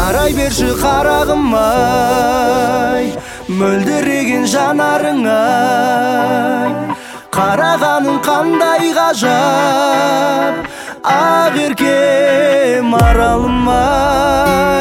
Қарай берші қарағым ай, мөлдіреген жанарың ай. Қарағаның қандай ғажап, ақ еркем аралым ай.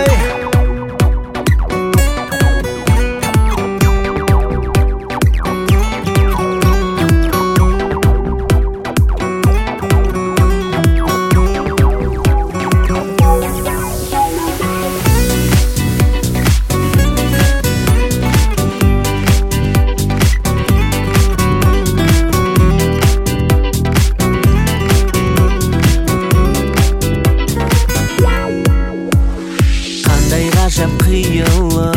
Қиылы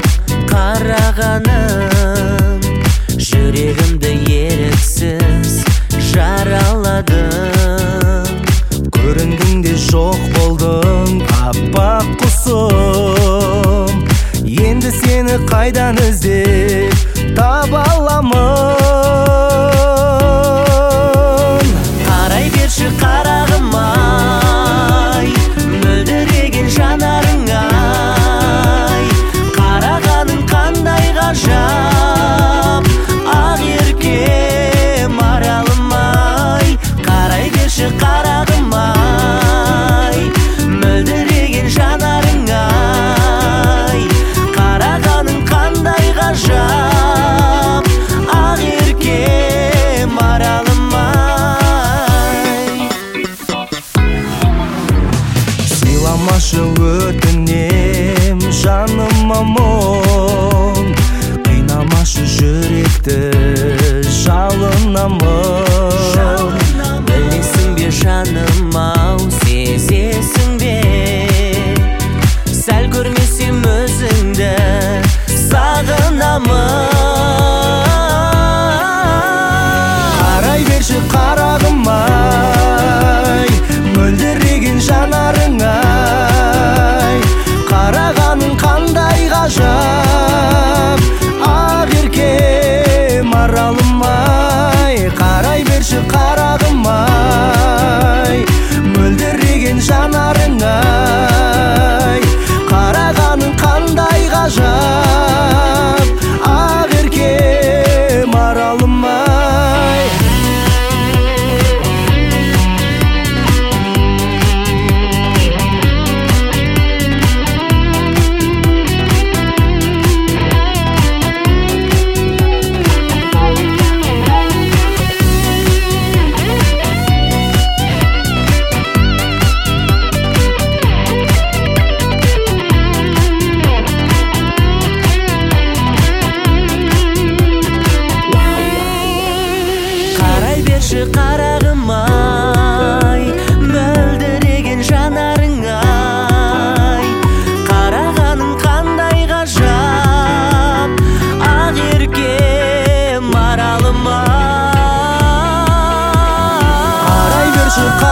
қарағаным, жүрегімді еріксіз жараладың. Көрінгенде жоқ болдың, аппақ құсым. Енді сені қайдан іздеп таба аламын? Қарай берші қарағым ай, мөлдіреген жанарың ай. Қарағаның қандай ғажап, ақ еркем аралым ай. Қарай берші қарағым ай, мөлдіреген жанарың ай. Қарағаның қандай ғажап, ақ еркем аралым ай. Сыйламашы өтінем жаныма мұң, қинамашы жүректі жалынамын. Білесің бе жаным ау, сезесің бе, сәл көрмесем өзіңді сағынамын. Қарай берші қарағым ай, мөлдіреген жанарың ай. Қарағаның қандай ғажап, ақ еркем аралым ай. Қарай берші қарағым ай, мөлдіреген жанарың ай. Қарағаның қандай ғажап, ақ еркем аралым ай. Қарағым ай, мөлдіреген жанарың ай. Қарағаның қандай ғажап, ақ еркем аралым ай. Қарай берші